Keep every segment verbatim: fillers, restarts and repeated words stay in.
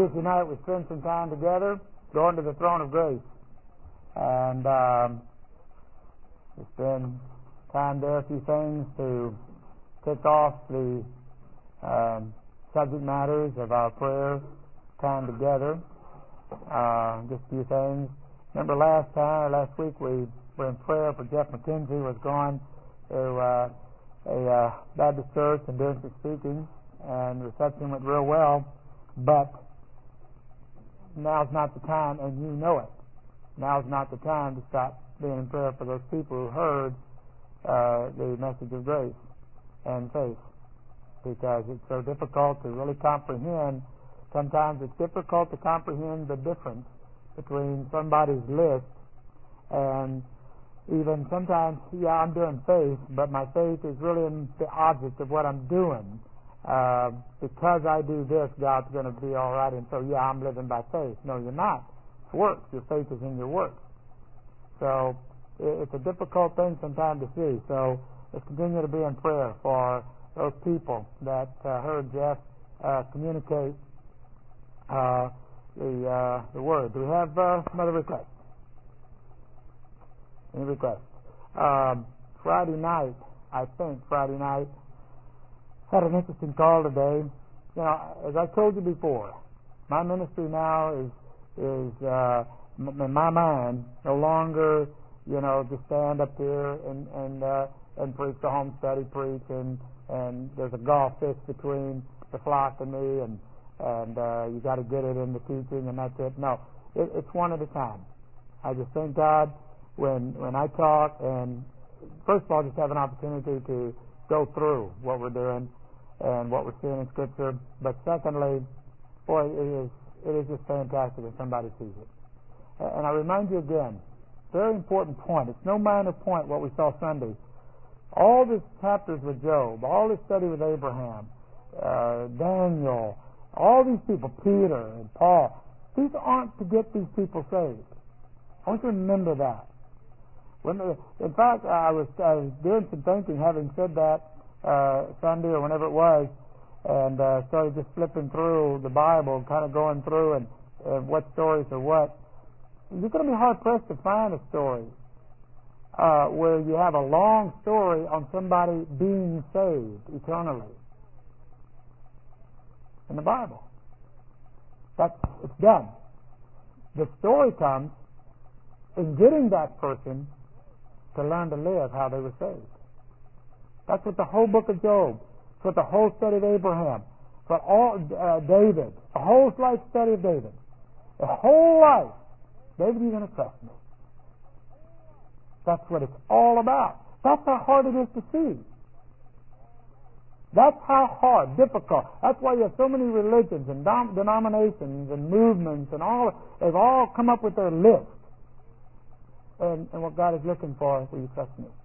Tuesday night we spent some time together going to the throne of grace. And um, we spent time there, a few things to kick off the um, subject matters of our prayer time together. Uh, just a few things. Remember last time, or last week, we were in prayer for Jeff McKenzie, was going to uh, a uh, Baptist church and doing some speaking, and the reception went real well, but now's not the time, and you know it. Now's not the time to stop being in prayer for those people who heard uh, the message of grace and faith, because it's so difficult to really comprehend. Sometimes it's difficult to comprehend the difference between somebody's list and even sometimes, yeah, I'm doing faith, but my faith is really in the object of what I'm doing. Uh, because I do this, God's going to be all right, and so, yeah, I'm living by faith. No, you're not. It's works. Your faith is in your works. So it's a difficult thing sometimes to see. So let's continue to be in prayer for those people that uh, heard Jeff uh, communicate uh, the uh, the word. Do we have uh, some other requests? Any requests? Um, Friday night, I think Friday night, had an interesting call today. You know, as I told you before, my ministry now is is uh, m- in my mind no longer, you know, to stand up here and and uh, and preach the home study preach and and there's a gulf fixed between the flock and me, and and uh, you got to get it in the teaching and that's it. No, it, it's one at a time. I just thank God when when I talk, and first of all, just have an opportunity to go through what we're doing and what we're seeing in Scripture. But secondly, boy, it is it is just fantastic when somebody sees it. And I remind you again, very important point. It's no minor point what we saw Sunday. All these chapters with Job, all this study with Abraham, uh, Daniel, all these people, Peter and Paul, these aren't to get these people saved. I want you to remember that. When the, in fact, I was, I was doing some thinking, having said that uh, Sunday or whenever it was, and uh, started just flipping through the Bible, kind of going through and, and what stories are what. You're going to be hard pressed to find a story uh, where you have a long story on somebody being saved eternally in the Bible. That's it's done. The story comes in getting that person to learn to live how they were saved. That's what the whole book of Job, that's what the whole study of Abraham, for all uh, David, the whole life study of David, the whole life. David, you're going to trust me. That's what it's all about. That's how hard it is to see. That's how hard, difficult. That's why you have so many religions and dom- denominations and movements and all. They've all come up with their list. And, and what God is looking for is, will you trust me?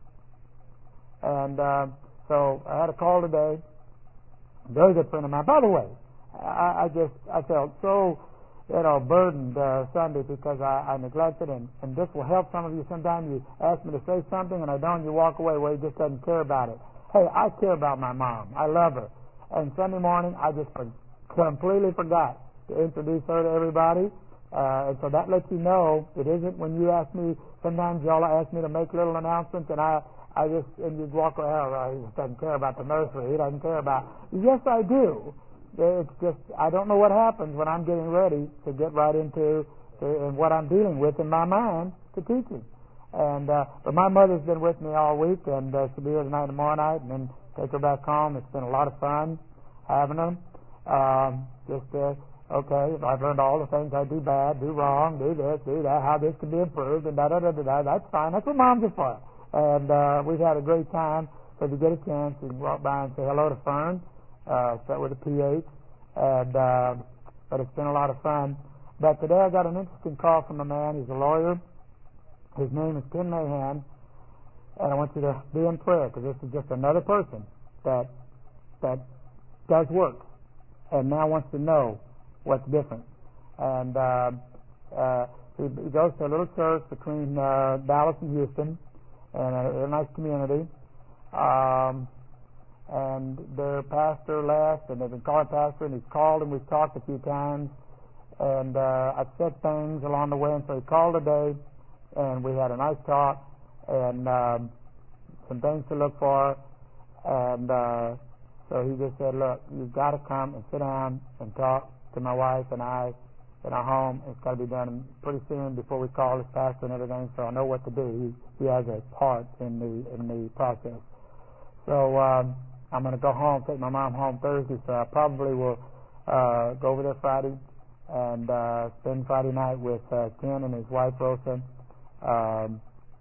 And uh, so I had a call today. A very good friend of mine. By the way, I, I just I felt so you know burdened uh, Sunday because I, I neglected, and, and this will help some of you. Sometimes you ask me to say something and I don't, you walk away where you just doesn't care about it. Hey, I care about my mom. I love her. And Sunday morning I just for, completely forgot to introduce her to everybody. Uh, and so that lets you know it isn't when you ask me. Sometimes y'all ask me to make little announcements, and I, I just and you walk around. Oh, he just doesn't care about the nursery. He doesn't care about. Yes, I do. It's just I don't know what happens when I'm getting ready to get right into to, and what I'm dealing with in my mind to teaching. And uh, but my mother's been with me all week, and uh, she'll be here tonight and tomorrow night, and then take her back home. It's been a lot of fun having her. Um, just. Uh, Okay, I've learned all the things I do bad, do wrong, do this, do that, how this can be improved, and da da da da da. That's fine. That's what moms are for. And uh, we've had a great time. So if you get a chance, you can walk by and say hello to Fern. Uh, start with a P H. And uh, but it's been a lot of fun. But today I got an interesting call from a man. He's a lawyer. His name is Ken Mahan, and I want you to be in prayer because this is just another person that that does work and now wants to know what's different. And uh, uh, he, he goes to a little church between uh, Dallas and Houston, and a, a nice community. Um, and their pastor left, and they've been calling pastor, and he's called, and we've talked a few times, and uh, I've said things along the way, and so he called today, and we had a nice talk, and um, some things to look for, and uh, so he just said, look, you've got to come and sit down and talk to my wife and I in our home. It's got to be done pretty soon before we call this pastor and everything, so I know what to do. He, he has a part in the in the process. So um, I'm going to go home, take my mom home Thursday, so I probably will uh, go over there Friday and uh, spend Friday night with uh, Ken and his wife, Rosa. Um,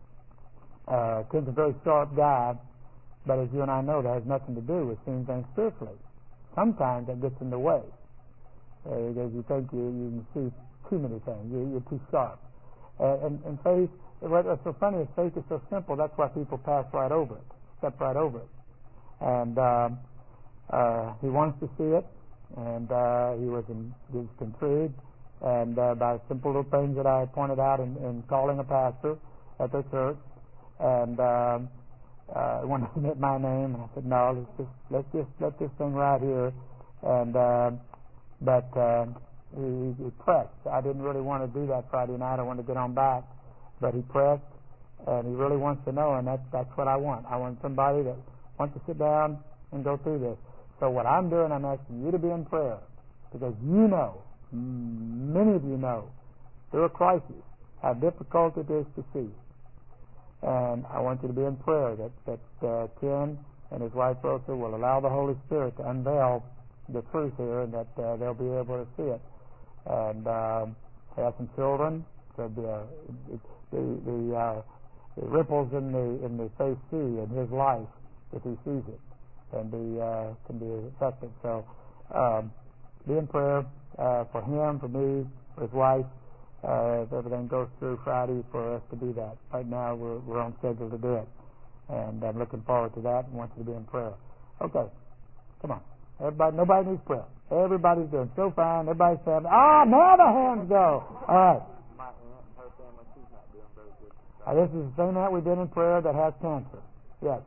uh, Ken's a very sharp guy, but as you and I know, that has nothing to do with seeing things spiritually. Sometimes that gets in the way. Uh, because you think you, you can see too many things. You, you're too sharp. Uh, and, and faith, what's so funny is faith is so simple, that's why people pass right over it, step right over it. And um, uh, he wants to see it, and uh, he was, in, he was intrigued, and uh, by simple little things that I pointed out in, in calling a pastor at their church, and um, uh, wanted to admit my name, and I said, no, let's just, let's just let this thing right here, and uh, But uh, he, he pressed. I didn't really want to do that Friday night. I wanted to get on back. But he pressed, and he really wants to know, and that's, that's what I want. I want somebody that wants to sit down and go through this. So what I'm doing, I'm asking you to be in prayer, because you know, many of you know, through a crisis, how difficult it is to see. And I want you to be in prayer that, that uh, Ken and his wife Rosa will allow the Holy Spirit to unveil the truth here, and that uh, they'll be able to see it. And um, they have some children, so the uh, the the, uh, the ripples in the in the faith see in his life, if he sees it, can be uh, can be effective. So um, be in prayer uh, for him, for me, for his wife. Uh, if everything goes through Friday, for us to do that. Right now, we're we're on schedule to do it, and I'm looking forward to that and want you to be in prayer. Okay, come on. Everybody, nobody needs prayer. Everybody's doing so fine. Everybody's saying, ah, now the hands go. All right. My aunt and her family, she's not doing very good. Uh, this is the same aunt we've been in prayer that has cancer. Yes.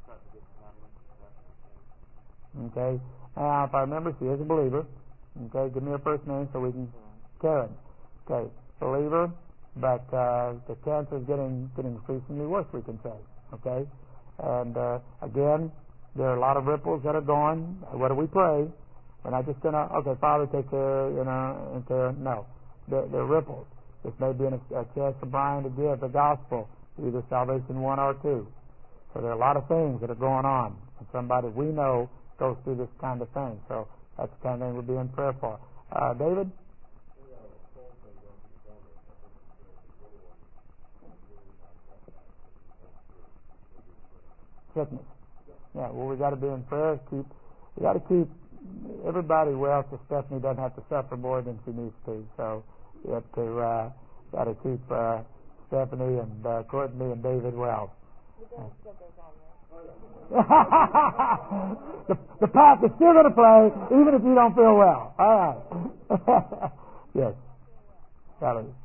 Okay. Now, if I remember, she is a believer. Okay. Give me her first name so we can. Karen. Okay. Believer, but uh, the cancer is getting getting increasingly worse, we can say. Okay. And uh, again, there are a lot of ripples that are going. What do we pray? We're not just going to, okay, Father, take care, you know, and care. No. They're, they're ripples. This may be a, a chance for Brian to give the gospel, either salvation one or two. So there are a lot of things that are going on. And somebody we know goes through this kind of thing. So that's the kind of thing we're being prayer for. Uh, David? Sickness. Yeah, well, we got to be in prayer. Keep, we got to keep everybody well, so Stephanie doesn't have to suffer more than she needs to. So you have to uh, got to keep uh, Stephanie and uh, Courtney and David well. the, the pipe is still going to play, even if you don't feel well. All right. Yes. Valerie.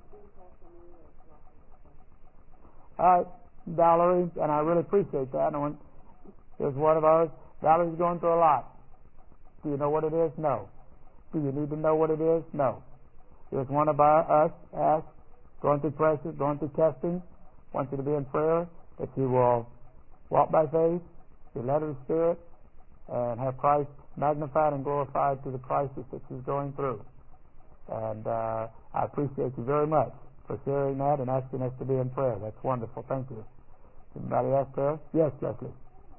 All right, Valerie, and I really appreciate that. I want, Here's one of ours. Valerie's going through a lot. Do you know what it is? No. Do you need to know what it is? No. Here's one of our, us, asked, going through pressure, going through testing. Want you to be in prayer that you will walk by faith, be led of the Spirit, and have Christ magnified and glorified through the crisis that she's going through. And uh, I appreciate you very much for sharing that and asking us to be in prayer. That's wonderful. Thank you. Anybody else prayer? Yes, Leslie.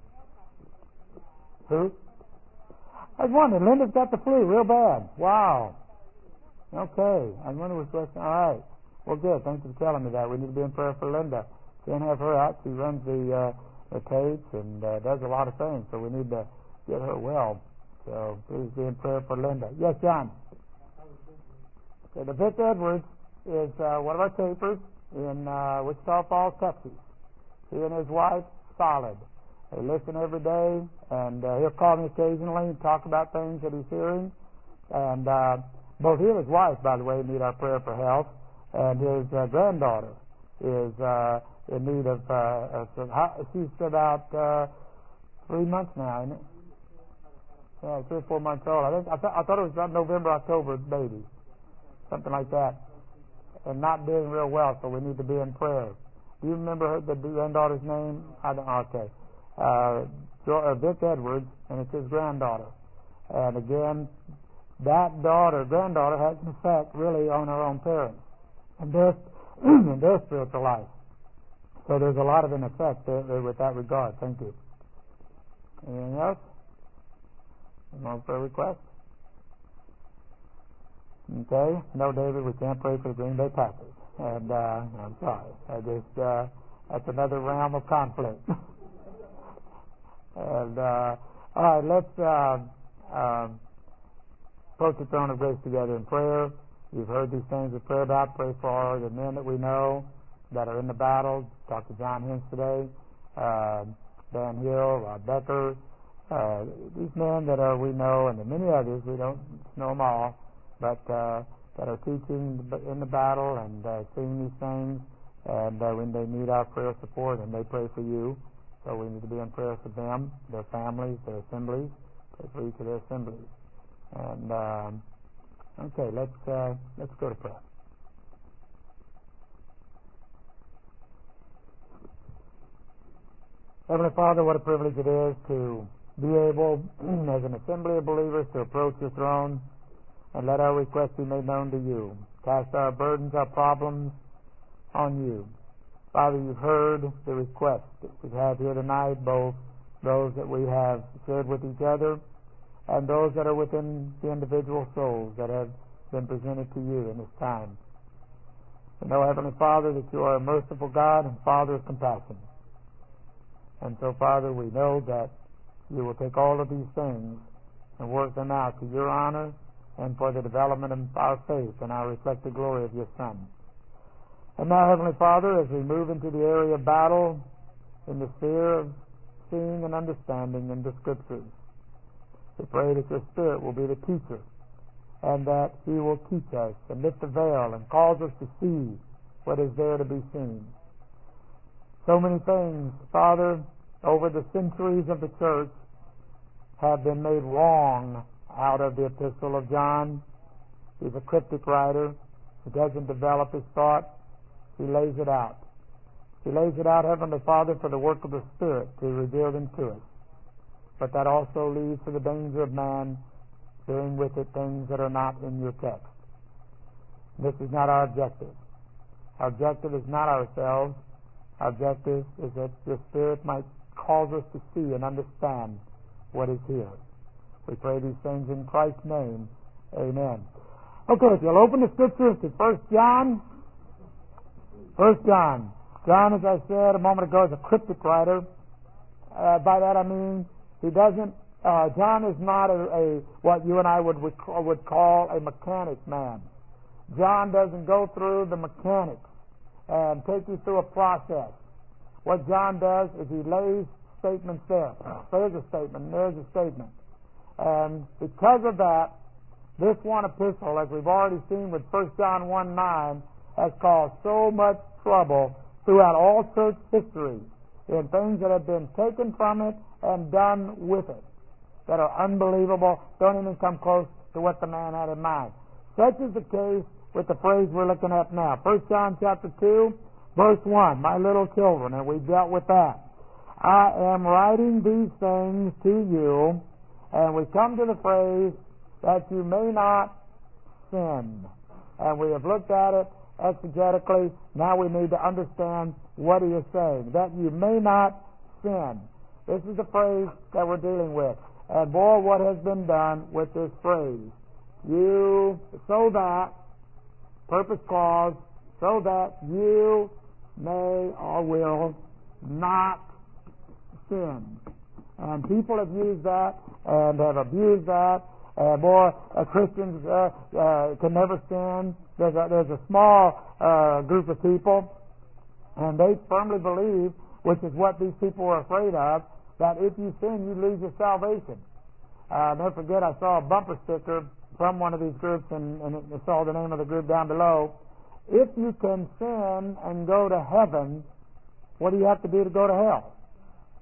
Who? I was wondering, Linda's got the flu real bad. Wow. Okay. I wonder what's going on. All right. Well, good. Thank you for telling me that. We need to be in prayer for Linda. Can't have her out. She runs the, uh, the tapes and uh, does a lot of things, so we need to get her well. So please be in prayer for Linda. Yes, John. Okay, the Vic Edwards is uh, one of our tapers in uh, Wichita Falls, Texas. He and his wife, solid. They listen every day, and uh, he'll call me occasionally and talk about things that he's hearing. And uh, both he and his wife, by the way, need our prayer for health. And his uh, granddaughter is uh, in need of, uh, of some, she's about uh, three months now, isn't it? Yeah, three or four months old. I think I, th- I thought it was about November, October baby, something like that, and not doing real well. So we need to be in prayer. Do you remember her, the granddaughter's name? I don't. Okay, uh, jo- uh, Vic Edwards, and it's his granddaughter. And again, that daughter, granddaughter, has an effect really on her own parents and their and their spiritual life. So there's a lot of an effect there, there with that regard. Thank you. Anything else? Any more prayer requests? Okay. No, David, we can't pray for the Green Bay Packers. And uh, I'm sorry. I just uh, that's another realm of conflict. and uh, all right, let's uh, uh, approach the throne of grace together in prayer. You've heard these things we pray about. Pray for the men that we know that are in the battle. Doctor John Hintz today, uh, Dan Hill, Rod Becker. Uh, these men that are we know, and the many others, we don't know them all, but uh, that are teaching in the battle and uh, seeing these things, and uh, when they need our prayer support, and they pray for you. So we need to be in prayer for them, their families, their assemblies. Pray for each of their assemblies. And um, okay, let's uh, let's go to prayer. Heavenly Father, what a privilege it is to be able, as an assembly of believers, to approach your throne and let our requests be made known to you. Cast our burdens, our problems on you. Father, you've heard the requests that we have here tonight, both those that we have shared with each other and those that are within the individual souls that have been presented to you in this time. We know, Heavenly Father, that you are a merciful God and Father of compassion. And so, Father, we know that you will take all of these things and work them out to your honor and for the development of our faith and our reflected glory of your Son. And now, Heavenly Father, as we move into the area of battle in the sphere of seeing and understanding in the Scriptures, we pray that your Spirit will be the teacher and that he will teach us and lift the veil and cause us to see what is there to be seen. So many things, Father, over the centuries of the church have been made wrong out of the epistle of John. He's a cryptic writer. He doesn't develop his thought. He lays it out. He lays it out, Heavenly Father, for the work of the Spirit to reveal them to us. But that also leads to the danger of man doing with it things that are not in your text. This is not our objective. Our objective is not ourselves. Our objective is that your Spirit might cause us to see and understand what is here. We pray these things in Christ's name. Amen. Okay, if you'll open the Scriptures to First John. First John. John, as I said a moment ago, is a cryptic writer. Uh, by that I mean he doesn't. Uh, John is not a, a what you and I would would call a mechanic man. John doesn't go through the mechanics and take you through a process. What John does is he lays statements there. There's a statement, there's a statement. And because of that, this one epistle, as we've already seen with First John one nine, has caused so much trouble throughout all church history in things that have been taken from it and done with it that are unbelievable, don't even come close to what the man had in mind. Such is the case with the phrase we're looking at now. First John chapter two, verse one, my little children, and we've dealt with that. I am writing these things to you, and we come to the phrase that you may not sin. And we have looked at it exegetically. Now we need to understand what he is saying. That you may not sin. This is the phrase that we're dealing with. And boy, what has been done with this phrase. You, so that, purpose clause, so that you may or will not sin. And people have used that and have abused that. And boy, uh, Christians uh, uh, can never sin. There's a, there's a small uh, group of people, and they firmly believe, which is what these people are afraid of, that if you sin, you lose your salvation. Uh, never forget, I saw a bumper sticker from one of these groups, and, and it saw the name of the group down below. If you can sin and go to heaven, what do you have to do to go to hell?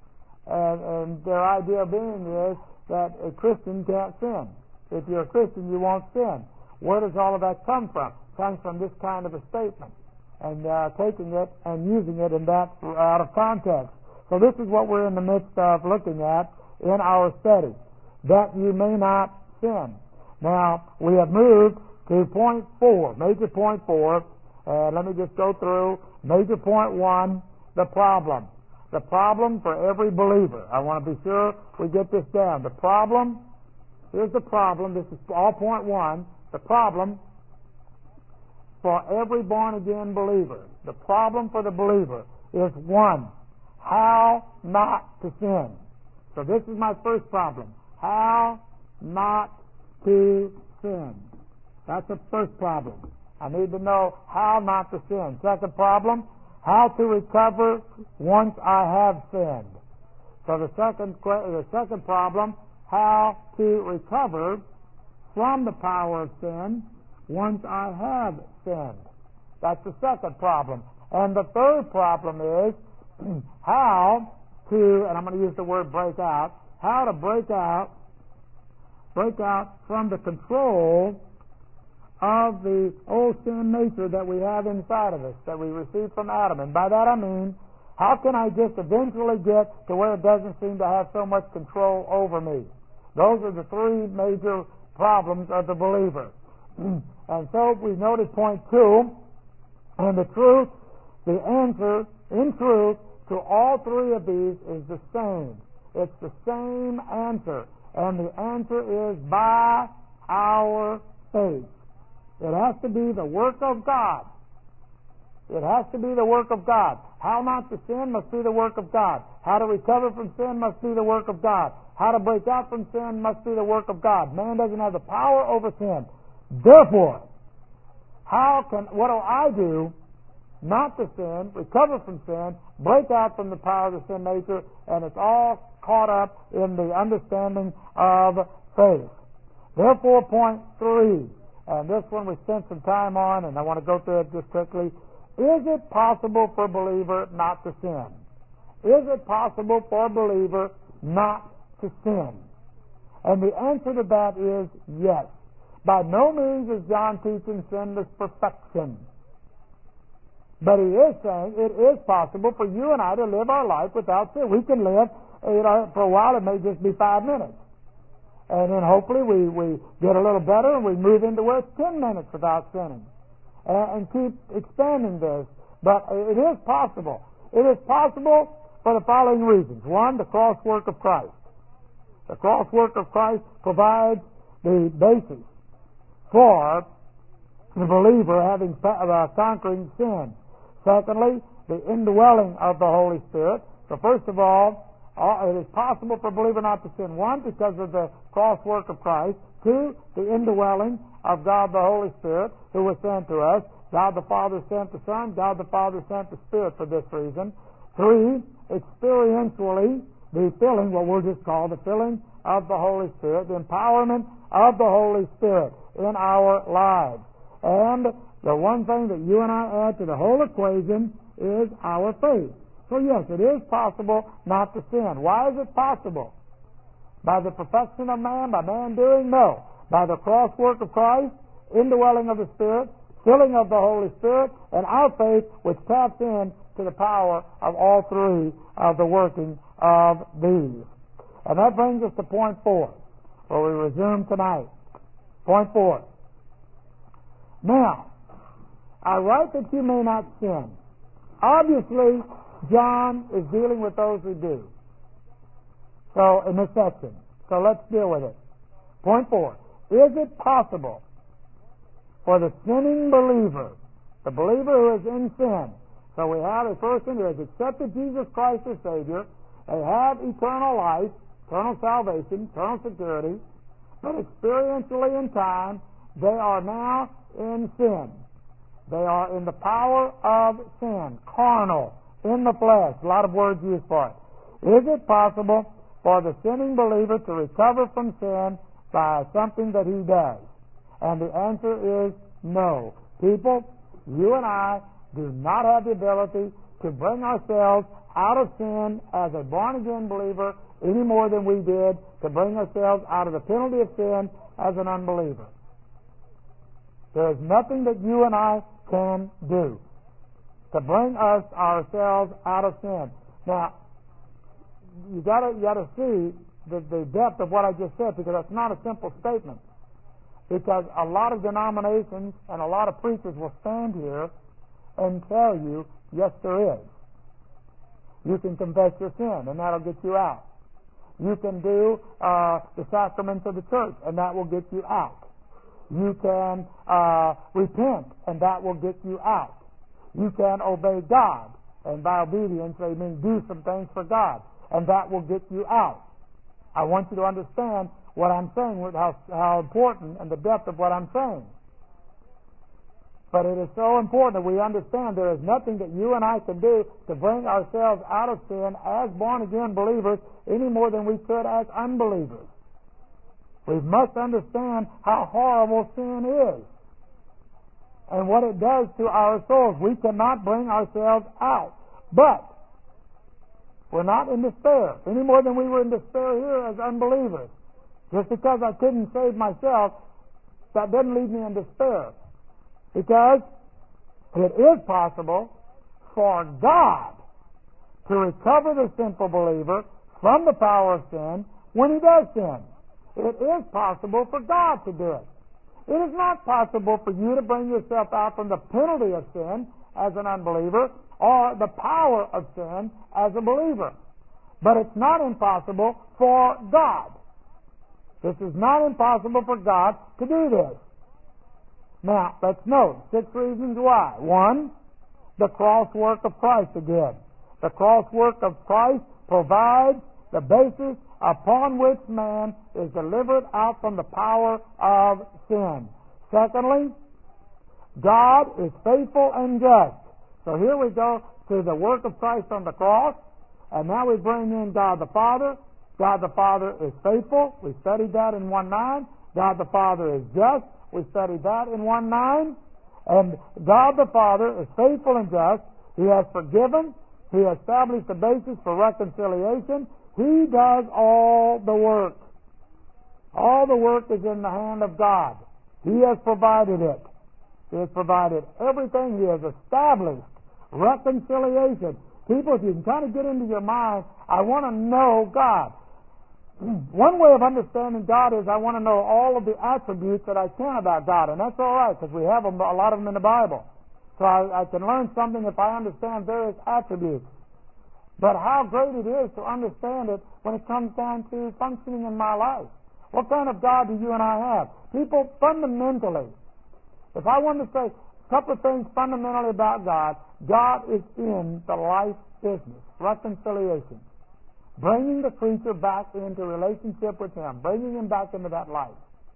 And, and their idea being is that a Christian can't sin. If you're a Christian, you won't sin. Where does all of that come from? It comes from this kind of a statement, and uh, taking it and using it in that out of context. So this is what we're in the midst of looking at in our study, that you may not sin. Now, we have moved to point four, major point four, and let me just go through major point one, the problem. The problem for every believer. I want to be sure we get this down. The problem, here's the problem, this is all point one, the problem for every born-again believer. The problem for the believer is, one, how not to sin. So this is my first problem. How not to sin. That's the first problem. I need to know how not to sin. Second problem, how to recover once I have sinned. So the second the second problem, how to recover from the power of sin once I have sinned. That's the second problem. And the third problem is how to, and I'm going to use the word break out, how to break out, break out from the control of the old sin nature that we have inside of us, that we received from Adam. And by that I mean, how can I just eventually get to where it doesn't seem to have so much control over me? Those are the three major problems of the believer. And so we noted point two, and the truth, the answer, in truth, to all three of these is the same. It's the same answer. And the answer is by our faith. It has to be the work of God. It has to be the work of God. How not to sin must be the work of God. How to recover from sin must be the work of God. How to break out from sin must be the work of God. Man doesn't have the power over sin. Therefore, how can, what do I do not to sin, recover from sin, break out from the power of the sin nature, and it's all caught up in the understanding of faith. Therefore, point three, and this one we spent some time on, and I want to go through it just quickly. Is it possible for a believer not to sin? Is it possible for a believer not to sin? And the answer to that is yes. By no means is John teaching sinless perfection. But he is saying it is possible for you and I to live our life without sin. We can live, you know, for a while it may just be five minutes. And then hopefully we, we get a little better and we move into where it's ten minutes without sinning. And, and keep expanding this. But it is possible. It is possible for the following reasons. One, the cross work of Christ. The cross work of Christ provides the basis for the believer having uh, conquering sin. Secondly, the indwelling of the Holy Spirit. So first of all, Uh, it is possible for a believer not to sin. One, because of the cross work of Christ. Two, the indwelling of God the Holy Spirit, who was sent to us. God the Father sent the Son. God the Father sent the Spirit for this reason. Three, experientially, the filling, what we'll just call the filling of the Holy Spirit, the empowerment of the Holy Spirit in our lives. And the one thing that you and I add to the whole equation is our faith. So yes, it is possible not to sin. Why is it possible? By the perfection of man, by man doing? No. By the cross work of Christ, indwelling of the Spirit, filling of the Holy Spirit, and our faith which taps in to the power of all three of the working of these. And that brings us to point four, where we resume tonight. Point four. Now, I write that you may not sin. Obviously, John is dealing with those who do. So, in this section. So let's deal with it. Point four. Is it possible for the sinning believer, the believer who is in sin, so we have a person who has accepted Jesus Christ as Savior, they have eternal life, eternal salvation, eternal security, but experientially in time, they are now in sin. They are in the power of sin, carnal, in the flesh. A lot of words used for it. Is it possible for the sinning believer to recover from sin by something that he does? And the answer is no. People, you and I do not have the ability to bring ourselves out of sin as a born-again believer any more than we did to bring ourselves out of the penalty of sin as an unbeliever. There is nothing that you and I can do to bring us ourselves out of sin. Now, you gotta you gotta see the, the depth of what I just said, because that's not a simple statement. Because a lot of denominations and a lot of preachers will stand here and tell you, yes, there is. You can confess your sin, and that'll get you out. You can do uh, the sacraments of the church, and that will get you out. You can uh, repent, and that will get you out. You can obey God, and by obedience they mean do some things for God, and that will get you out. I want you to understand what I'm saying, how, how important and the depth of what I'm saying. But it is so important that we understand there is nothing that you and I can do to bring ourselves out of sin as born-again believers any more than we could as unbelievers. We must understand how horrible sin is and what it does to our souls. We cannot bring ourselves out. But we're not in despair any more than we were in despair here as unbelievers. Just because I couldn't save myself, that doesn't leave me in despair. Because it is possible for God to recover the sinful believer from the power of sin when he does sin. It is possible for God to do it. It is not possible for you to bring yourself out from the penalty of sin as an unbeliever or the power of sin as a believer. But it's not impossible for God. This is not impossible for God to do this. Now, let's note six reasons why. One, the cross work of Christ again. The cross work of Christ provides the basis upon which man is delivered out from the power of sin. Secondly, God is faithful and just. So here we go to the work of Christ on the cross, and now we bring in God the Father. God the Father is faithful. We studied that in one nine. God the Father is just. We studied that in one nine. And God the Father is faithful and just. He has forgiven. He established the basis for reconciliation. He does all the work. All the work is in the hand of God. He has provided it. He has provided everything. He has established reconciliation. People, if you can kind of get into your mind, I want to know God. One way of understanding God is I want to know all of the attributes that I can about God, and that's all right because we have them, a lot of them in the Bible. So I, I can learn something if I understand various attributes. But how great it is to understand it when it comes down to functioning in my life. What kind of God do you and I have? People, fundamentally, if I want to say a couple of things fundamentally about God, God is in the life business, reconciliation. Bringing the creature back into relationship with Him, bringing him back into that life.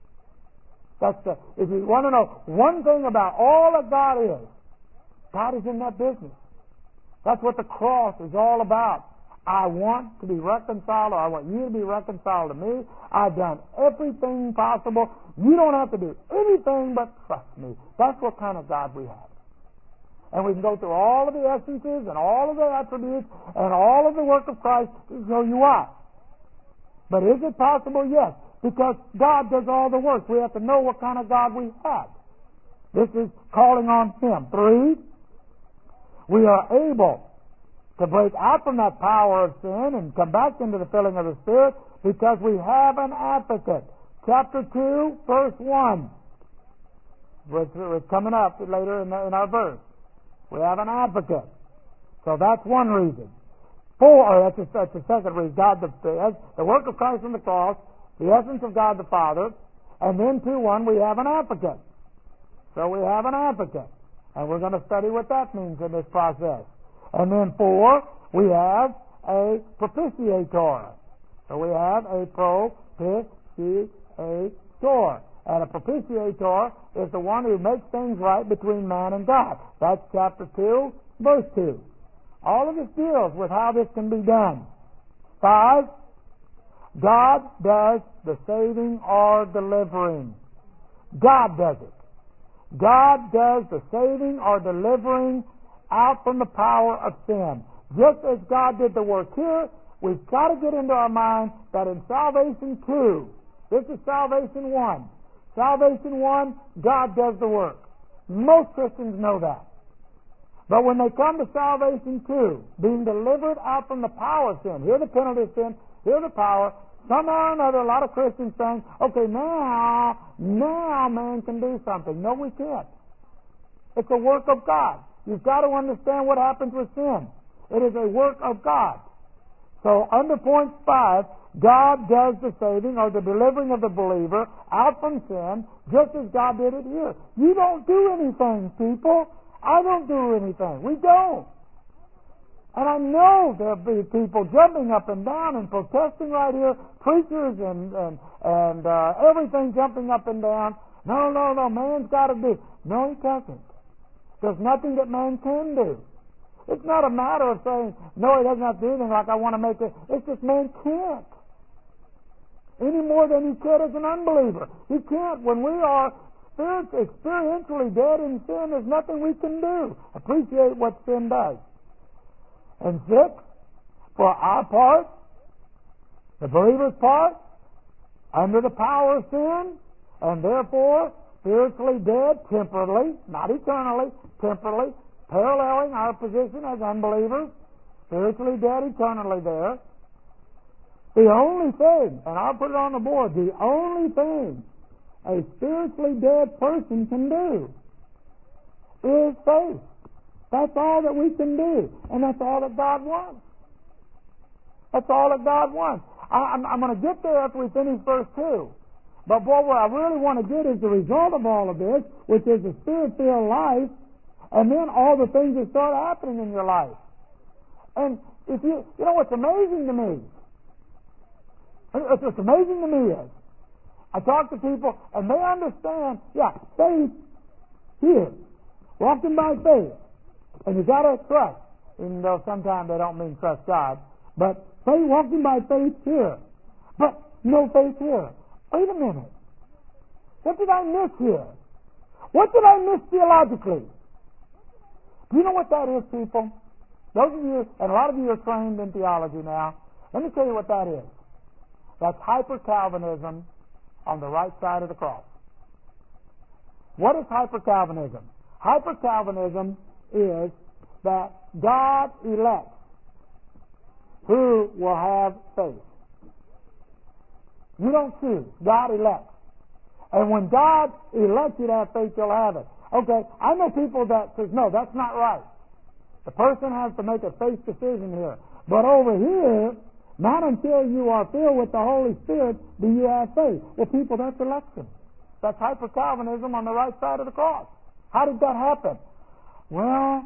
That's the, if you want to know one thing about all that God is, God is in that business. That's what the cross is all about. I want to be reconciled, or I want you to be reconciled to me. I've done everything possible. You don't have to do anything but trust me. That's what kind of God we have. And we can go through all of the essences and all of the attributes and all of the work of Christ to show you why. But is it possible? Yes. Because God does all the work. We have to know what kind of God we have. This is calling on Him. Three, we are able to break out from that power of sin and come back into the filling of the Spirit because we have an advocate. Chapter two, verse one. It's coming up later in, the, in our verse. We have an advocate. So that's one reason. Four, or that's, a, that's the second reason. God, the, the, the work of Christ on the cross, the essence of God the Father, and then two one, we have an advocate. So we have an advocate. And we're going to study what that means in this process. And then four, we have a propitiator. So we have a propitiator. And a propitiator is the one who makes things right between man and God. That's chapter two, verse two. All of this deals with how this can be done. Five, God does the saving or delivering. God does it. God does the saving or delivering out from the power of sin. Just as God did the work here, we've got to get into our mind that in salvation two, this is salvation one. Salvation one, God does the work. Most Christians know that. But when they come to salvation two, being delivered out from the power of sin, here the penalty of sin, here the power, somehow or another, a lot of Christians saying, okay, now, now man can do something. No, we can't. It's a work of God. You've got to understand what happens with sin. It is a work of God. So under point five, God does the saving or the delivering of the believer out from sin, just as God did it here. You don't do anything, people. I don't do anything. We don't. And I know there'll be people jumping up and down and protesting right here, preachers and and, and uh, everything jumping up and down. No, no, no, man's got to do. No, he doesn't. There's nothing that man can do. It's not a matter of saying, no, he doesn't have to do anything like I want to make it. It's just man can't. Any more than he could as an unbeliever. He can't. When we are spirit, experientially dead in sin, there's nothing we can do. Appreciate what sin does. And six, for our part, the believer's part, under the power of sin, and therefore spiritually dead temporally, not eternally, temporally, paralleling our position as unbelievers, spiritually dead eternally there. The only thing, and I'll put it on the board, the only thing a spiritually dead person can do is faith. That's all that we can do, and that's all that God wants. That's all that God wants. I, I'm, I'm going to get there after we finish verse two. But boy, what I really want to get is the result of all of this, which is a spirit-filled life, and then all the things that start happening in your life. And if you, you know what's amazing to me? What's amazing to me is, I talk to people, and they understand, yeah, faith here, walking by faith. And you got to trust, even though sometimes they don't mean trust God. But faith, walking by faith here. But no faith here. Wait a minute. What did I miss here? What did I miss theologically? Do you know what that is, people? Those of you, and a lot of you are trained in theology now. Let me tell you what that is. That's hyper-Calvinism on the right side of the cross. What is hyper-Calvinism? Hyper-Calvinism is that God elects who will have faith. You don't choose. God elects. And when God elects you to have faith, you'll have it. Okay, I know people that says, no, that's not right. The person has to make a faith decision here. But over here, not until you are filled with the Holy Spirit do you have faith. Well, people, that's election. That's hyper-Calvinism on the right side of the cross. How did that happen? Well,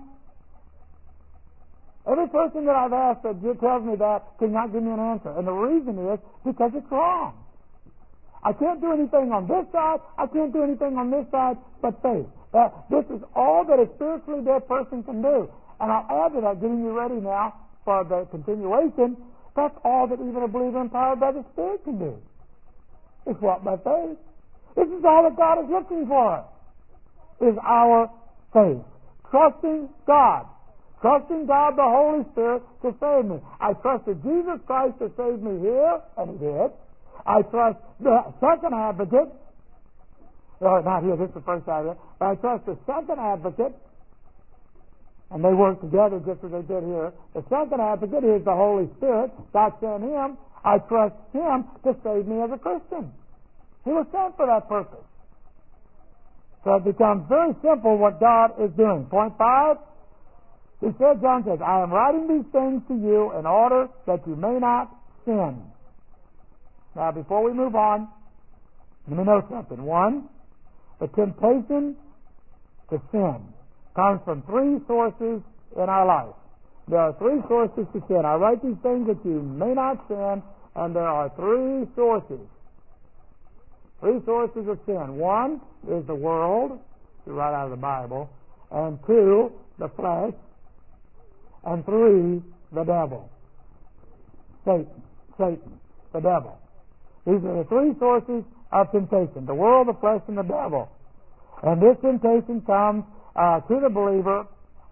every person that I've asked that tells me that cannot give me an answer. And the reason is because it's wrong. I can't do anything on this side. I can't do anything on this side but faith. Uh, this is all that a spiritually dead person can do. And I'll add to that, getting you ready now for the continuation, that's all that even a believer empowered by the Spirit can do. It's walk by faith. This is all that God is looking for, is our faith. Trusting God. Trusting God, the Holy Spirit, to save me. I trusted Jesus Christ to save me here, and He did. I trust the second advocate, or not here, this is the first advocate, but I trust the second advocate, and they work together just as they did here. The second advocate is the Holy Spirit. God sent Him. I trust Him to save me as a Christian. He was sent for that purpose. So it becomes very simple what God is doing. Point five, he said, John says, I am writing these things to you in order that you may not sin. Now, before we move on, let me know something. One, the temptation to sin comes from three sources in our life. There are three sources to sin. I write these things that you may not sin, and there are three sources. Three sources of sin. One is the world, right out of the Bible, and two, the flesh, and three, the devil. Satan. Satan. The devil. These are the three sources of temptation. The world, the flesh, and the devil. And this temptation comes uh, to the believer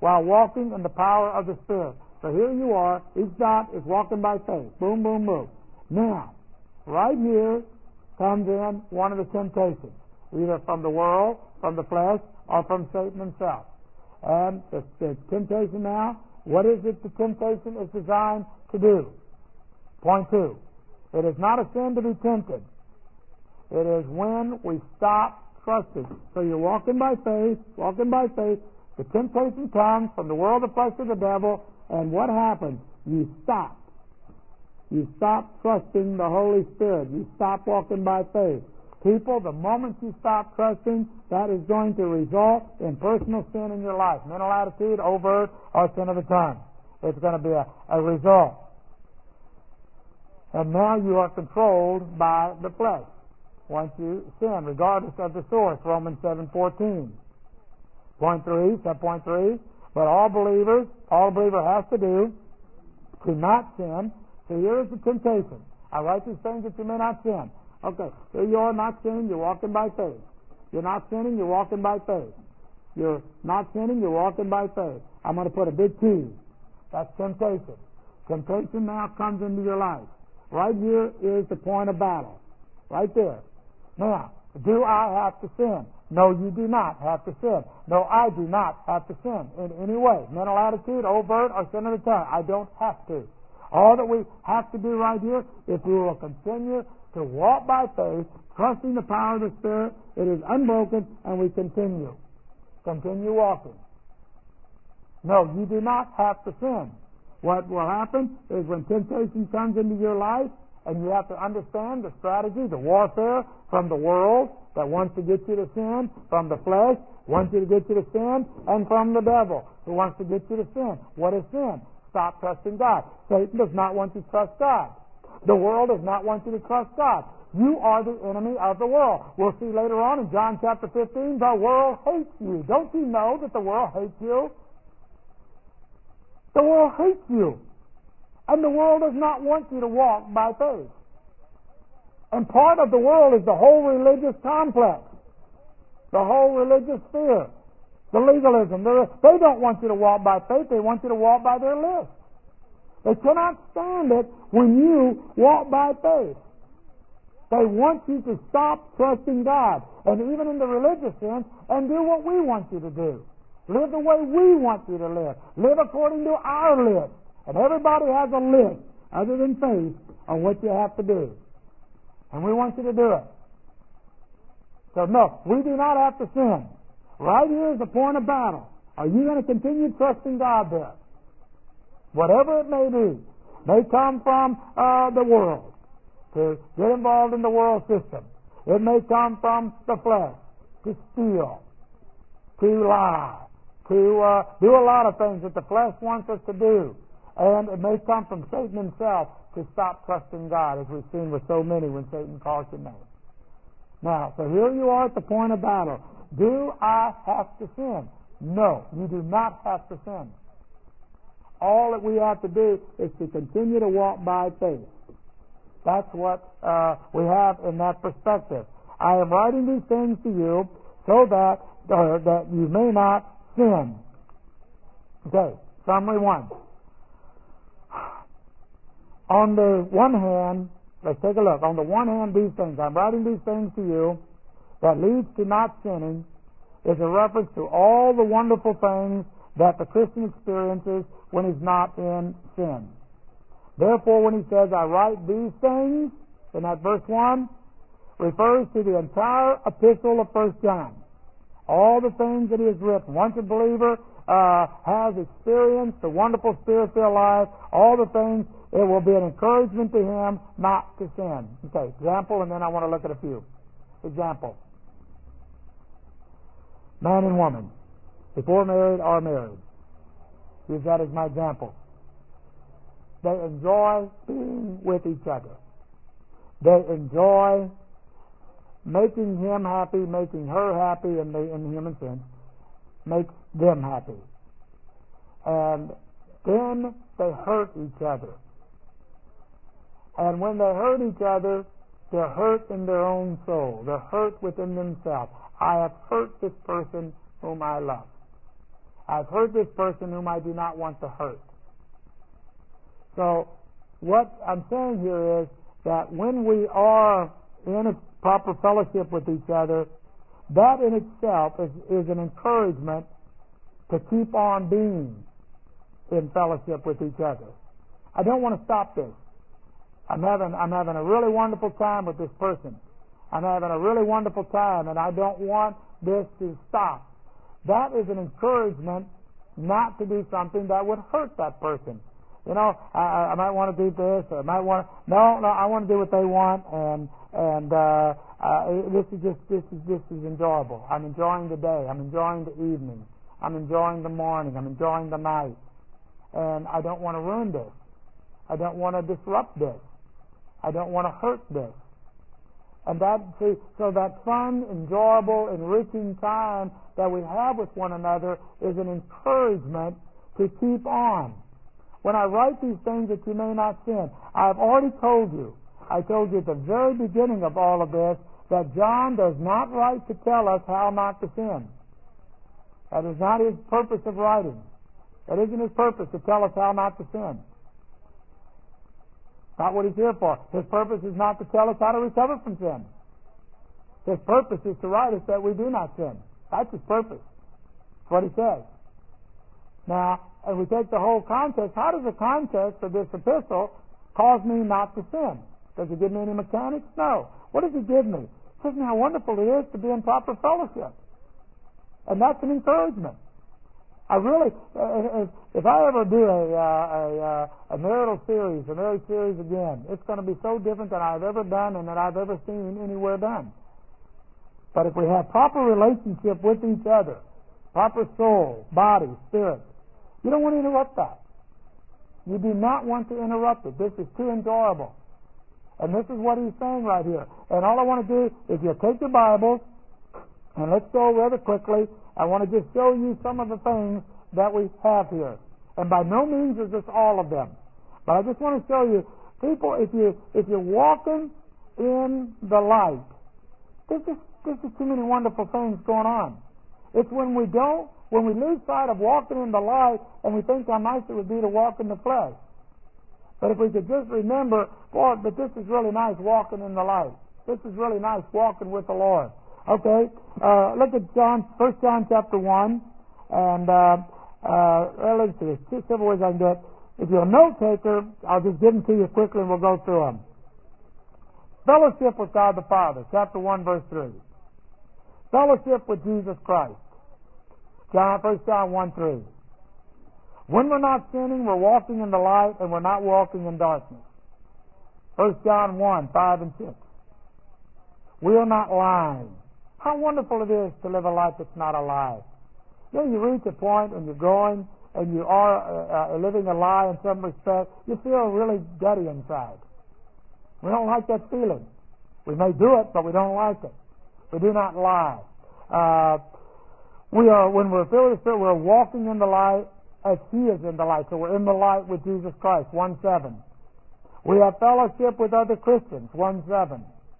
while walking in the power of the Spirit. So here you are. Each dot is walking by faith. Boom, boom, boom. Now, right here comes in one of the temptations, either from the world, from the flesh, or from Satan himself. And the, the temptation now, what is it the temptation is designed to do? Point two. It is not a sin to be tempted. It is when we stop trusting. So you're walking by faith, walking by faith. The temptation comes from the world, the flesh, of the devil, and what happens? You stop. You stop trusting the Holy Spirit. You stop walking by faith. People, the moment you stop trusting, that is going to result in personal sin in your life. Mental attitude, overt, or sin of the tongue. It's going to be a, a result. And now you are controlled by the flesh once you sin, regardless of the source, Romans seven fourteen. Point three, sub-point three, but all believers, all a believer has to do to not sin. So here is the temptation. I write these things that you may not sin. Okay, here you are not sinning, you're walking by faith. You're not sinning, you're walking by faith. You're not sinning, you're walking by faith. I'm going to put a big T. That's temptation. Temptation now comes into your life. Right here is the point of battle. Right there. Now, do I have to sin? No, you do not have to sin. No, I do not have to sin in any way. Mental attitude, overt, or sin of the tongue. I don't have to. All that we have to do right here, if we will continue to walk by faith, trusting the power of the Spirit, it is unbroken, and we continue. Continue walking. No, you do not have to sin. What will happen is when temptation comes into your life, and you have to understand the strategy, the warfare from the world that wants to get you to sin, from the flesh, wants you to get you to sin, and from the devil who wants to get you to sin. What is sin? Stop trusting God. Satan does not want you to trust God. The world does not want you to trust God. You are the enemy of the world. We'll see later on in John chapter fifteen, the world hates you. Don't you know that the world hates you? The world hates you. And the world does not want you to walk by faith. And part of the world is the whole religious complex, the whole religious sphere, the legalism. They don't want you to walk by faith. They want you to walk by their list. They cannot stand it when you walk by faith. They want you to stop trusting God, and even in the religious sense, and do what we want you to do. Live the way we want you to live. Live according to our list. And everybody has a list, other than faith, on what you have to do. And we want you to do it. So no, we do not have to sin. Right here is the point of battle. Are you going to continue trusting God there? Whatever it may be, may come from uh, the world, to get involved in the world system. It may come from the flesh, to steal, to lie, to uh, do a lot of things that the flesh wants us to do. And it may come from Satan himself to stop trusting God, as we've seen with so many when Satan calls your name. Now, so here you are at the point of battle. Do I have to sin? No, you do not have to sin. All that we have to do is to continue to walk by faith. That's what uh, we have in that perspective. I am writing these things to you so that uh, that you may not sin. Okay, summary one. On the one hand, let's take a look. On the one hand, these things, I'm writing these things to you that leads to not sinning, is a reference to all the wonderful things that the Christian experiences when he's not in sin. Therefore, when he says, I write these things, in that verse one, refers to the entire epistle of First John. All the things that he has written. Once a believer uh, has experienced the wonderful spirit-filled life, all the things, it will be an encouragement to him not to sin. Okay, example, and then I want to look at a few. Example. Man and woman, before married or married. Use that as my example. They enjoy being with each other. They enjoy making him happy, making her happy, in the, in the human sense, makes them happy. And then they hurt each other. And when they hurt each other, they're hurt in their own soul. They're hurt within themselves. I have hurt this person whom I love. I've hurt this person whom I do not want to hurt. So what I'm saying here is that when we are in a proper fellowship with each other, that in itself is, is an encouragement to keep on being in fellowship with each other. I don't want to stop this. I'm having I'm having a really wonderful time with this person. I'm having a really wonderful time, and I don't want this to stop. That is an encouragement not to do something that would hurt that person. You know, I, I might want to do this, or I might want to, no, no, I want to do what they want, and and uh, uh, this is just this is this is enjoyable. I'm enjoying the day. I'm enjoying the evening. I'm enjoying the morning. I'm enjoying the night, and I don't want to ruin this. I don't want to disrupt this. I don't want to hurt this. And that, see, so that fun, enjoyable, enriching time that we have with one another is an encouragement to keep on. When I write these things that you may not sin, I've already told you, I told you at the very beginning of all of this, that John does not write to tell us how not to sin. That is not his purpose of writing. That isn't his purpose to tell us how not to sin. Not what he's here for. His purpose is not to tell us how to recover from sin. His purpose is to write us that we do not sin. That's his purpose. That's what he says. Now, if we take the whole context, how does the context of this epistle cause me not to sin? Does it give me any mechanics? No. What does it give me? It tells me how wonderful it is to be in proper fellowship. And that's an encouragement. I really, if I ever do a, a, a marital series, a marriage series again, it's going to be so different than I've ever done and that I've ever seen anywhere done. But if we have proper relationship with each other, proper soul, body, spirit, you don't want to interrupt that. You do not want to interrupt it. This is too enjoyable. And this is what he's saying right here. And all I want to do is you take your Bibles, and let's go rather quickly. I want to just show you some of the things that we have here. And by no means is this all of them. But I just want to show you, people, if, you, if you're walking in the light, there's just, there's just too many wonderful things going on. It's when we don't, when we lose sight of walking in the light and we think how nice it would be to walk in the flesh. But if we could just remember, boy, but this is really nice walking in the light. This is really nice walking with the Lord. Okay, uh, look at John, First John chapter one, and uh, uh, well, let's see, two several ways I can do it. If you're a note taker, I'll just give them to you quickly, and we'll go through them. Fellowship with God the Father, chapter one, verse three. Fellowship with Jesus Christ, John, First John one, three. When we're not sinning, we're walking in the light, and we're not walking in darkness. First John one, five and six. We are not lying. How wonderful it is to live a life that's not a lie. You know, you reach a point and you're going and you are uh, uh, living a lie in some respect, you feel really gutty inside. We don't like that feeling. We may do it, but we don't like it. We do not lie. Uh, we are, when we're filled with the Spirit, we're walking in the light as He is in the light. So we're in the light with Jesus Christ, one seven. We have fellowship with other Christians, one seven.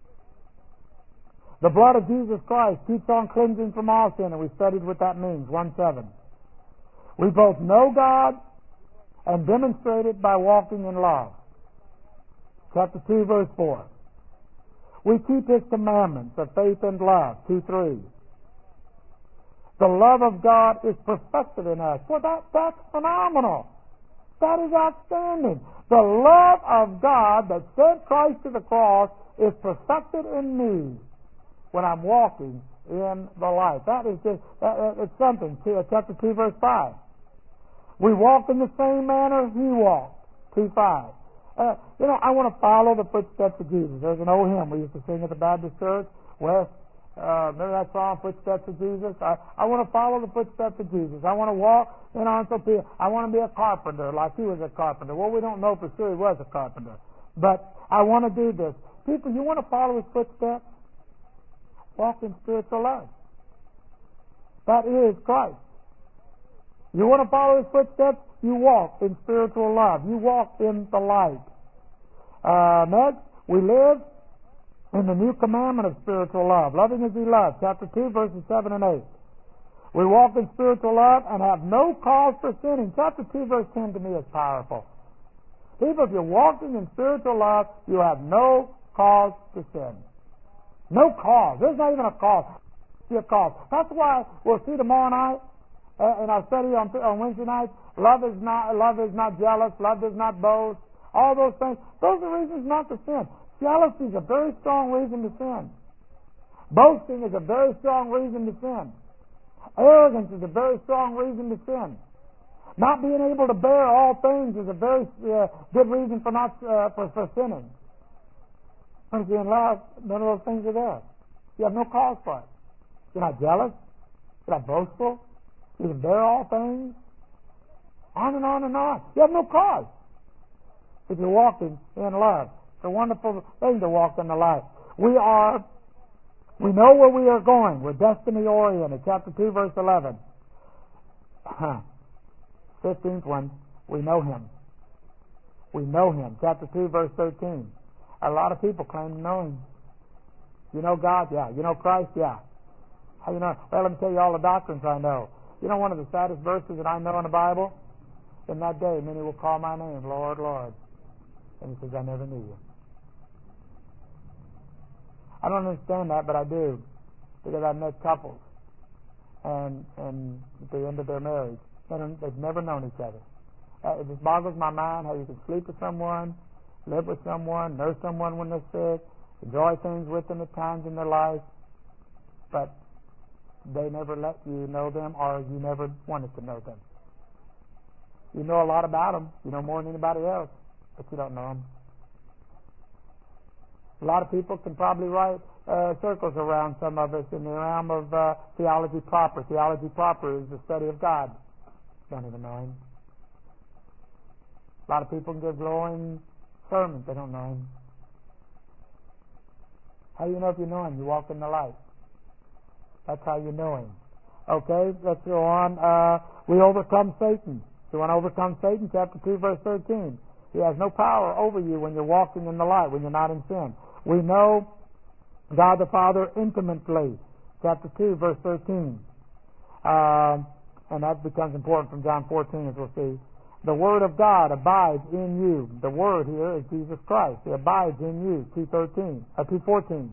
The blood of Jesus Christ keeps on cleansing from all sin, and we studied what that means, one seven. We both know God and demonstrate it by walking in love. Chapter two, verse four. We keep His commandments of faith and love, two three. The love of God is perfected in us. Well, that, that's phenomenal. That is outstanding. The love of God that sent Christ to the cross is perfected in me when I'm walking in the light. That is just, that, it's something. Chapter two, verse five. We walk in the same manner He walked, two five. Uh, you know, I want to follow the footsteps of Jesus. There's an old hymn we used to sing at the Baptist church. West, uh, remember that song, Footsteps of Jesus? I, I want to follow the footsteps of Jesus. I want to walk in Uncle Peter. I want to be a carpenter like he was a carpenter. Well, we don't know for sure he was a carpenter. But I want to do this. People, you want to follow His footsteps? Walk in spiritual love. That is Christ. You want to follow His footsteps? You walk in spiritual love. You walk in the light. Uh, next, we live in the new commandment of spiritual love, loving as He loves. Chapter two, verses seven and eight. We walk in spiritual love and have no cause for sinning. Chapter two, verse ten to me is powerful. People, if you're walking in spiritual love, you have no cause to sin. No cause. There's not even a cause. A cause. That's why we'll see tomorrow night uh, in our study on, on Wednesday night. Love is not love is not jealous. Love does not boast. All those things. Those are reasons not to sin. Jealousy is a very strong reason to sin. Boasting is a very strong reason to sin. Arrogance is a very strong reason to sin. Not being able to bear all things is a very uh, good reason for not uh, for, for sinning. When you're in love, none of those things are there. You have no cause for it. You're not jealous. You're not boastful. You can bear all things. On and on and on. You have no cause if you're walking in love. It's a wonderful thing to walk in the light. We are, we know where we are going. We're destiny oriented. Chapter two, verse eleven. fifteenth one, we know Him. We know Him. Chapter two, verse thirteen. A lot of people claim to know Him. You know God? Yeah. You know Christ? Yeah. How you know? Well, let me tell you all the doctrines I know. You know one of the saddest verses that I know in the Bible? In that day, many will call my name, Lord, Lord. And He says, I never knew you. I don't understand that, but I do. Because I've met couples. And, and at the end of their marriage, they don't, they've never known each other. Uh, it just boggles my mind how you can sleep with someone, live with someone, nurse someone when they're sick, enjoy things with them at times in their life, but they never let you know them, or you never wanted to know them. You know a lot about them. You know more than anybody else, but you don't know them. A lot of people can probably write uh, circles around some of us in the realm of uh, theology proper. Theology proper is the study of God. Don't even know Him. A lot of people can give glowing sermons. They don't know Him. How do you know if you know Him? You walk in the light. That's how you know Him. Okay, let's go on. Uh, we overcome Satan. You want to overcome Satan? Chapter two, verse thirteen. He has no power over you when you're walking in the light, when you're not in sin. We know God the Father intimately. Chapter two, verse thirteen. Uh, and that becomes important from John fourteen, as we'll see. The Word of God abides in you. The Word here is Jesus Christ. He abides in you. two thirteen, uh, two fourteen.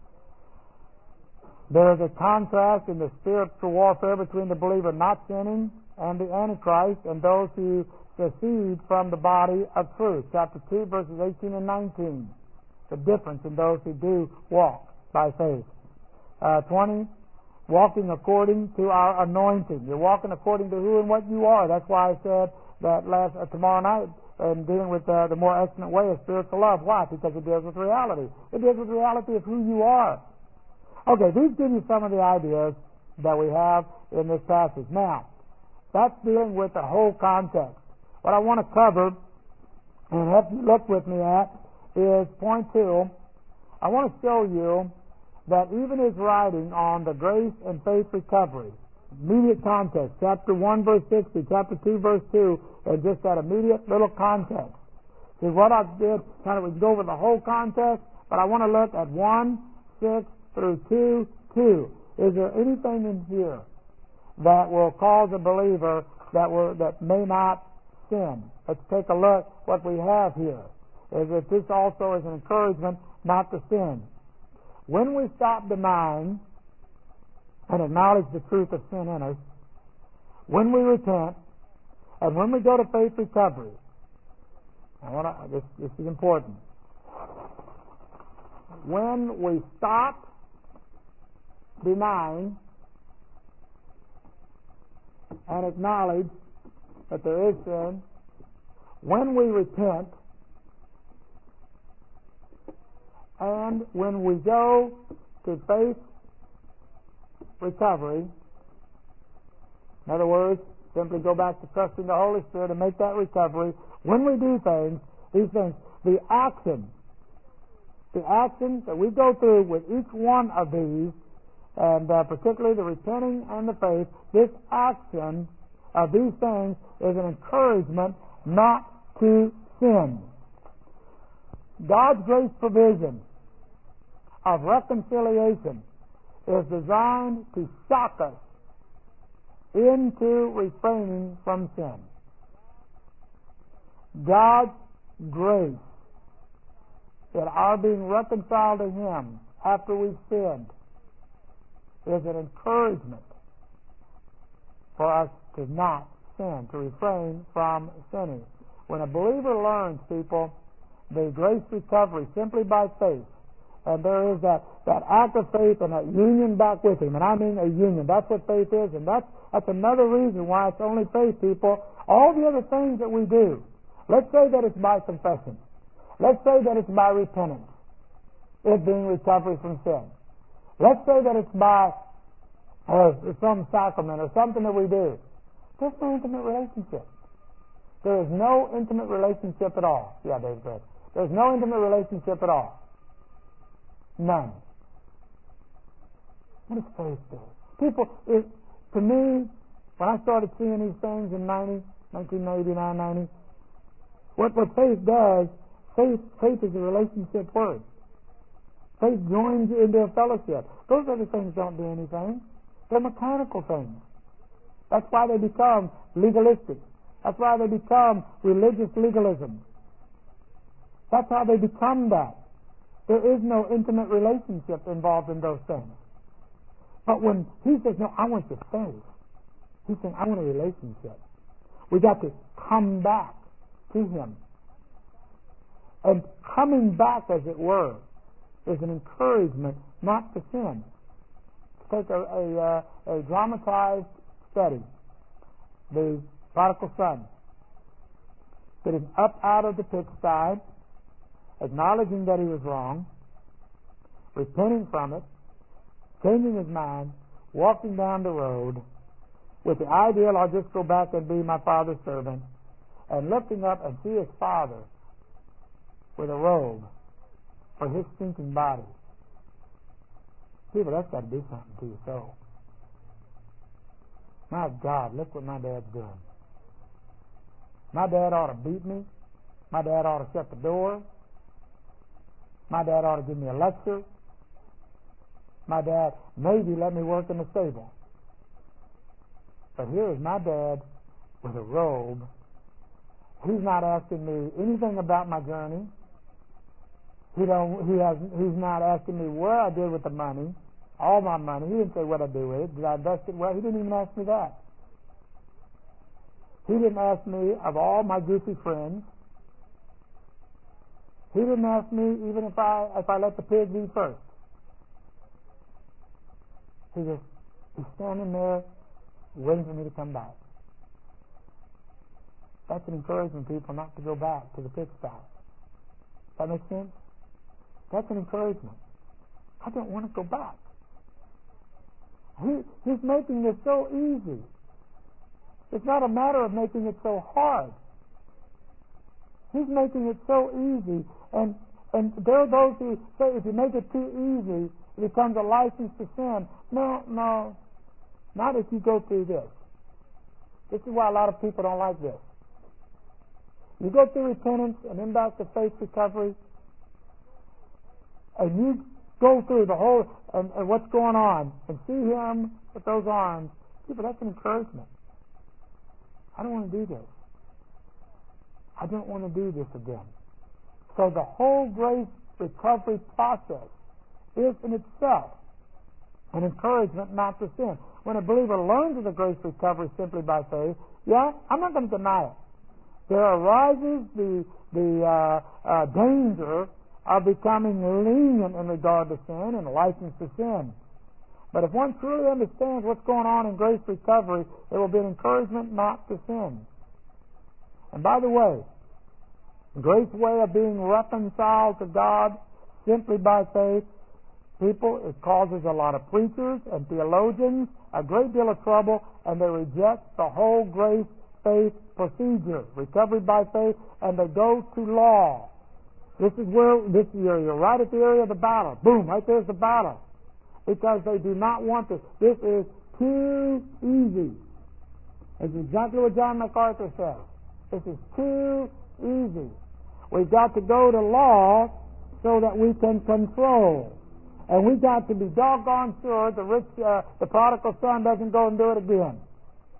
There is a contrast in the spiritual warfare between the believer not sinning and the Antichrist and those who secede from the body of truth. Chapter two, verses eighteen and nineteen. The difference in those who do walk by faith. Uh, twenty, walking according to our anointing. You're walking according to who and what you are. That's why I said that last uh, tomorrow night in dealing with uh, the more excellent way of spiritual love. Why? Because it deals with reality. It deals with reality of who you are. Okay, these give you some of the ideas that we have in this passage. Now, that's dealing with the whole context. What I want to cover and help you look with me at is point two. I want to show you that even his writing on the grace and faith recovery, immediate context, chapter one, verse sixty, chapter two, verse two, and just that immediate little context. See, what I did, kind of, we go over the whole context, but I want to look at one, six, through two, two. Is there anything in here that will cause a believer that will that may not sin? Let's take a look what we have here. Is that this also is an encouragement not to sin. When we stop denying and acknowledge the truth of sin in us, when we repent, and when we go to faith recovery, I want to, this, this is important. When we stop denying and acknowledge that there is sin, when we repent, and when we go to faith recovery, in other words, simply go back to trusting the Holy Spirit and make that recovery, when we do things, these things, the action, the actions that we go through with each one of these, and uh, particularly the repenting and the faith, this action of these things is an encouragement not to sin. God's grace provision of reconciliation is designed to shock us into refraining from sin. God's grace in our being reconciled to Him after we've sinned is an encouragement for us to not sin, to refrain from sinning. When a believer learns, people, the grace recovery simply by faith, and there is that, that act of faith and a union back with Him, and I mean a union. That's what faith is, and that's, that's another reason why it's only faith, people. All the other things that we do, let's say that it's by confession. Let's say that it's by repentance, it being recovery from sin. Let's say that it's by uh, some sacrament or something that we do. There's no intimate relationship. There is no intimate relationship at all. Yeah, David said. There's no intimate relationship at all. None. What does faith do? People, it, to me, when I started seeing these things in ninety, nineteen eighty-nine, ninety, what, what faith does, faith, faith is a relationship word. Faith joins you into a fellowship. Those other things don't do anything. They're mechanical things. That's why they become legalistic. That's why they become religious legalism. That's how they become that. There is no intimate relationship involved in those things. But when He says, no, I want your faith, He's saying, I want a relationship. We got to come back to Him. And coming back, as it were, is an encouragement not to sin. Take a, a, uh, a dramatized study. The prodigal son, getting up out of the pigsty, acknowledging that he was wrong, repenting from it, changing his mind, walking down the road with the ideal, I'll just go back and be my father's servant, and looking up and see his father with a robe for his stinking body. People, that's got to do something to your soul. My God, look what my dad's doing. My dad ought to beat me. My dad ought to shut the door. My dad ought to give me a lecture. My dad maybe let me work in the stable. But here is my dad with a robe. He's not asking me anything about my journey. He don't. He has. He's not asking me what I did with the money, all my money. He didn't say what I do with it. Did I invest it well? He didn't even ask me that. He didn't ask me of all my goofy friends. He didn't ask me even if I if I let the pigs eat first. He just he's standing there waiting for me to come back. That's an encouragement, people, not to go back to the pigsty. That makes sense? That's an encouragement. I don't want to go back. He, he's making this so easy. It's not a matter of making it so hard. He's making it so easy. And, and there are those who say if you make it too easy, it becomes a license to sin. No, no. Not if you go through this. This is why a lot of people don't like this. You go through repentance and then back to faith recovery, and you go through the whole, and, and what's going on, and see Him with those arms. People, that's an encouragement. I don't want to do this. I don't want to do this again. So the whole grace recovery process is in itself an encouragement not to sin. When a believer learns of the grace recovery simply by faith, yeah, I'm not going to deny it. There arises the the uh, uh, danger of becoming lenient in regard to sin and license to sin. But if one truly understands what's going on in grace recovery, it will be an encouragement not to sin. And by the way, grace's way of being reconciled to God simply by faith, people, it causes a lot of preachers and theologians a great deal of trouble, and they reject the whole grace faith procedure, recovery by faith, and they go to law. This is where this you're, you're right at the area of the battle. Boom, right there's the battle. Because they do not want this. This is too easy. It's exactly what John MacArthur says. This is too easy. We've got to go to law so that we can control. And we've got to be doggone sure the rich, uh, the prodigal son doesn't go and do it again.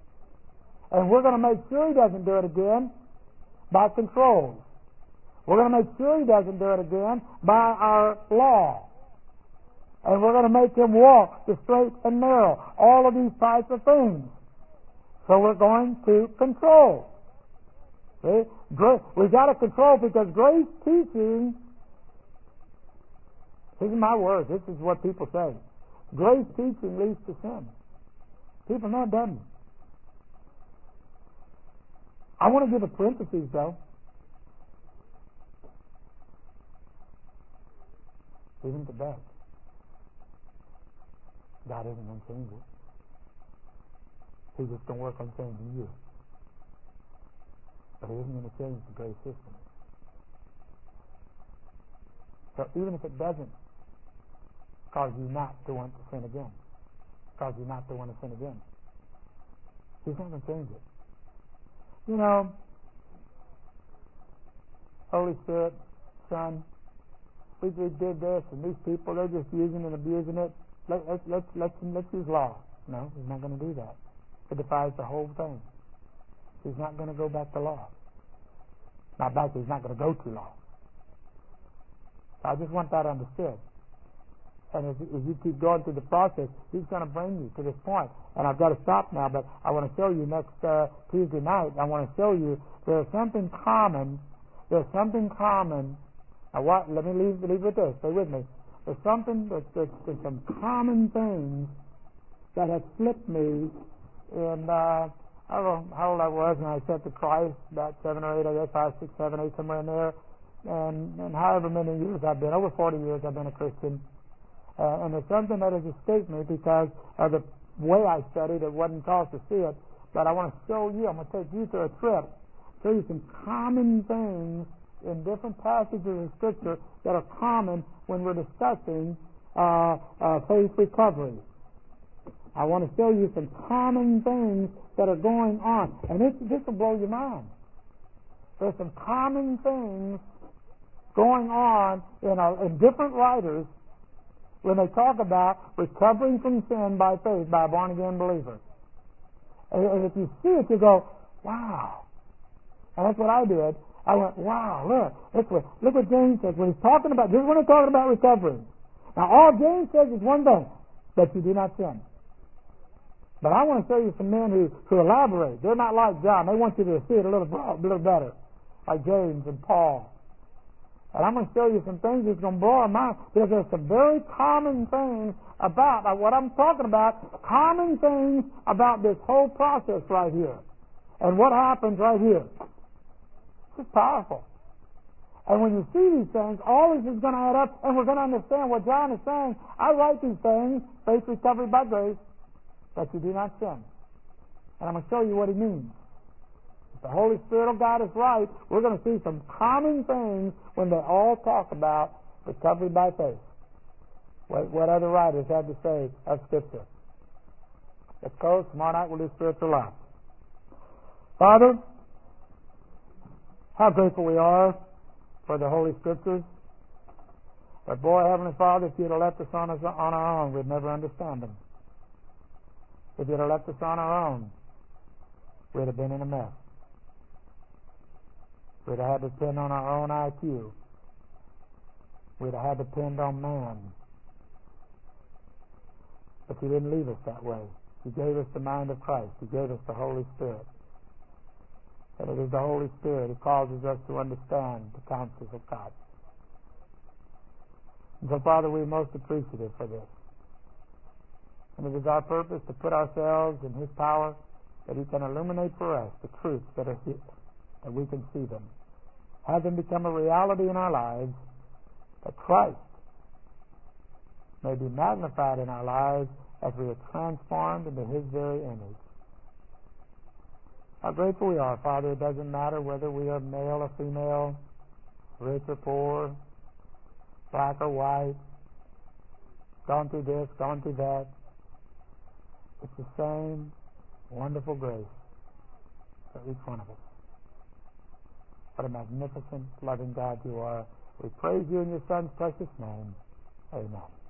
And we're going to make sure he doesn't do it again by control. We're going to make sure he doesn't do it again by our law. And we're going to make him walk the straight and narrow. All of these types of things. So we're going to control. See? We've got to control because grace teaching, these are my words, this is what people say. Grace teaching leads to sin. People know it doesn't. I want to give a parenthesis though. Even today, God isn't going to change it. He's just going to work on changing you. But He isn't going to change the grace system. So even if it doesn't cause you not to want to sin again, cause you not to want to sin again, He's not going to change it. You know, Holy Spirit, Son, we just did this, and these people, they're just using and abusing it. Let, let's, let's, let's, let's use law. No, He's not going to do that. It defies the whole thing. He's not going to go back to law. Not back, He's not going to go to law. So I just want that understood. And as, as you keep going through the process, He's going to bring you to this point. And I've got to stop now, but I want to show you next uh, Tuesday night, I want to show you there's something common. There's something common. Now, what? Let me leave, leave with this. Stay with me. There's something, there's, there's, there's some common things that have slipped me in, uh, I don't know how old I was when I accepted Christ, about seven or eight, I guess, five, six, seven, eight, somewhere in there. And, and however many years I've been, over forty years I've been a Christian. Uh, and there's something that has escaped me because of the way I studied. It wasn't caused to see it. But I want to show you, I'm going to take you through a trip, show you some common things in different passages of Scripture that are common when we're discussing uh, uh, faith recovery. I want to show you some common things that are going on. And this, this will blow your mind. There's some common things going on in, a, in different writers when they talk about recovering from sin by faith by a born-again believer. And, and if you see it, you go, wow. And that's what I did. I went, wow, look, look what, look what James says when he's talking about, just when he's talking about recovery. Now, all James says is one thing, that you do not sin. But I want to show you some men who, who elaborate. They're not like John. They want you to see it a little, a little better, like James and Paul. And I'm going to show you some things that's going to blow our mind, because there's some very common things about, uh, what I'm talking about, common things about this whole process right here. And what happens right here. It's powerful. And when you see these things, all this is going to add up, and we're going to understand what John is saying. I write these things, faith recovery by grace, that you do not sin. And I'm going to show you what he means. If the Holy Spirit of God is right, we're going to see some common things when they all talk about recovery by faith. What, what other writers have to say of Scripture. Let's close. Tomorrow night we'll do spiritual life. Father, how grateful we are for the Holy Scriptures. But boy, Heavenly Father, if you'd have left us on, us on our own, we'd never understand them. If you'd have left us on our own, we'd have been in a mess. We'd have had to depend on our own I Q. We'd have had to depend on man. But you didn't leave us that way. You gave us the mind of Christ. You gave us the Holy Spirit. And it is the Holy Spirit who causes us to understand the counsels of God. And so, Father, we're most appreciative for this. And it is our purpose to put ourselves in His power, that He can illuminate for us the truths that are here, that we can see them. Have them become a reality in our lives, that Christ may be magnified in our lives as we are transformed into His very image. How grateful we are, Father. It doesn't matter whether we are male or female, rich or poor, black or white, gone through this, gone through that. It's the same wonderful grace for each one of us. What a magnificent, loving God you are. We praise you in your Son's precious name. Amen.